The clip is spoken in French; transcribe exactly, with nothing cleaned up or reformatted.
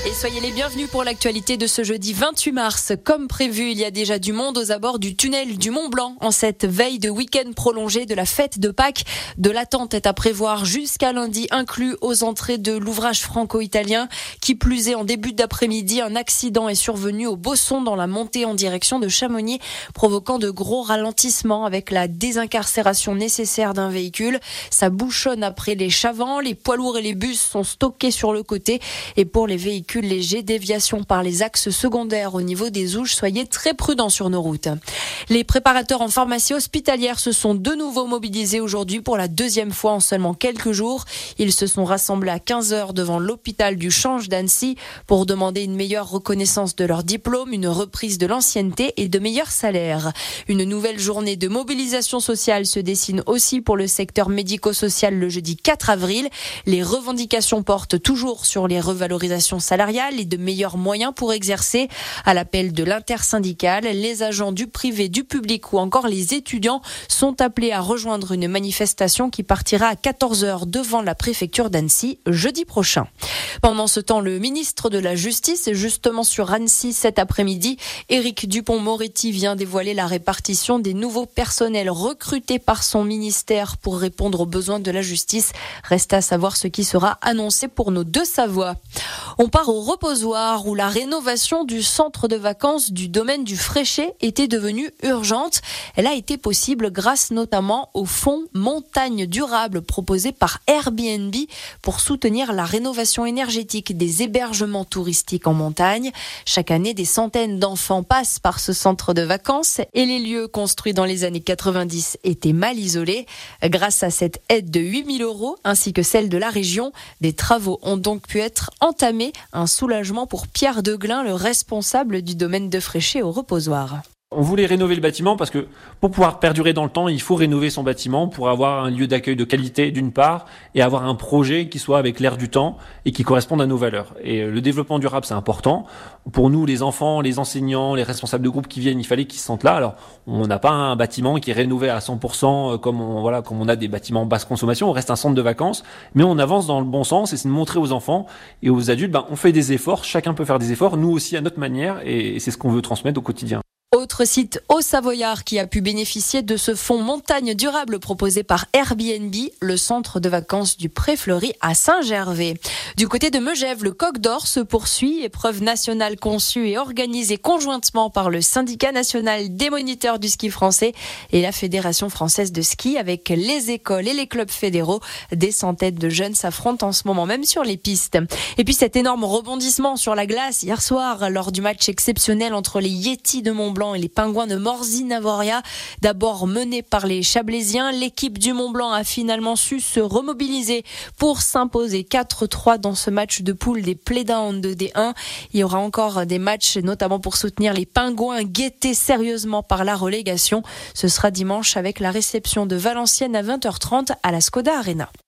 Et soyez les bienvenus pour l'actualité de ce jeudi vingt-huit mars. Comme prévu, il y a déjà du monde aux abords du tunnel du Mont Blanc en cette veille de week-end prolongé de la fête de Pâques. De l'attente est à prévoir jusqu'à lundi, inclus aux entrées de l'ouvrage franco-italien. Qui plus est, en début d'après-midi, un accident est survenu au Bosson dans la montée en direction de Chamonix, provoquant de gros ralentissements avec la désincarcération nécessaire d'un véhicule. Ça bouchonne après les Chavants, les poids lourds et les bus sont stockés sur le côté. Et pour les véhicules légers, déviation par les axes secondaires au niveau des Ouches, soyez très prudents sur nos routes. Les préparateurs en pharmacie hospitalière se sont de nouveau mobilisés aujourd'hui pour la deuxième fois en seulement quelques jours. Ils se sont rassemblés à quinze heures devant l'hôpital du Change d'Annecy pour demander une meilleure reconnaissance de leur diplôme, une reprise de l'ancienneté et de meilleurs salaires. Une nouvelle journée de mobilisation sociale se dessine aussi pour le secteur médico-social le jeudi quatre avril. Les revendications portent toujours sur les revalorisations salariales et de meilleurs moyens pour exercer. À l'appel de l'intersyndicale, les agents du privé, du public ou encore les étudiants sont appelés à rejoindre une manifestation qui partira à quatorze heures devant la préfecture d'Annecy jeudi prochain. Pendant ce temps, le ministre de la Justice est justement sur Annecy cet après-midi. Éric Dupond-Moretti vient dévoiler la répartition des nouveaux personnels recrutés par son ministère pour répondre aux besoins de la justice. Reste à savoir ce qui sera annoncé pour nos deux Savoies. On part au reposoir où la rénovation du centre de vacances du domaine du Fréchet était devenue urgente. Elle a été possible grâce notamment au fonds Montagne Durable proposé par Airbnb pour soutenir la rénovation énergétique des hébergements touristiques en montagne. Chaque année, des centaines d'enfants passent par ce centre de vacances et les lieux construits dans les années quatre-vingt-dix étaient mal isolés. Grâce à cette aide de huit mille euros ainsi que celle de la région, des travaux ont donc pu être entamés. Un soulagement pour Pierre Deglin, le responsable du domaine de Fréchet au reposoir. On voulait rénover le bâtiment parce que pour pouvoir perdurer dans le temps, il faut rénover son bâtiment pour avoir un lieu d'accueil de qualité d'une part et avoir un projet qui soit avec l'air du temps et qui corresponde à nos valeurs. Et le développement durable, c'est important. Pour nous, les enfants, les enseignants, les responsables de groupe qui viennent, il fallait qu'ils se sentent là. Alors, on n'a pas un bâtiment qui est rénové à cent pour cent comme on, voilà, comme on a des bâtiments basse consommation. On reste un centre de vacances, mais on avance dans le bon sens et c'est de montrer aux enfants et aux adultes, ben, on fait des efforts. Chacun peut faire des efforts, nous aussi à notre manière et c'est ce qu'on veut transmettre au quotidien. Autre site au Savoyard qui a pu bénéficier de ce fonds Montagne Durable proposé par Airbnb, le centre de vacances du Pré-Fleury à Saint-Gervais. Du côté de Megève, le Coq d'Or se poursuit, épreuve nationale conçue et organisée conjointement par le syndicat national des moniteurs du ski français et la Fédération française de ski avec les écoles et les clubs fédéraux. Des centaines de jeunes s'affrontent en ce moment même sur les pistes. Et puis cet énorme rebondissement sur la glace hier soir lors du match exceptionnel entre les Yétis de Mont-Blanc et les Pingouins de Morzy-Navoria. D'abord menée par les Chablaisiens, l'équipe du Mont-Blanc a finalement su se remobiliser pour s'imposer quatre trois dans ce match de poule des playdowns de D un. Il y aura encore des matchs, notamment pour soutenir les Pingouins guettés sérieusement par la relégation. Ce sera dimanche avec la réception de Valenciennes à vingt heures trente à la Skoda Arena.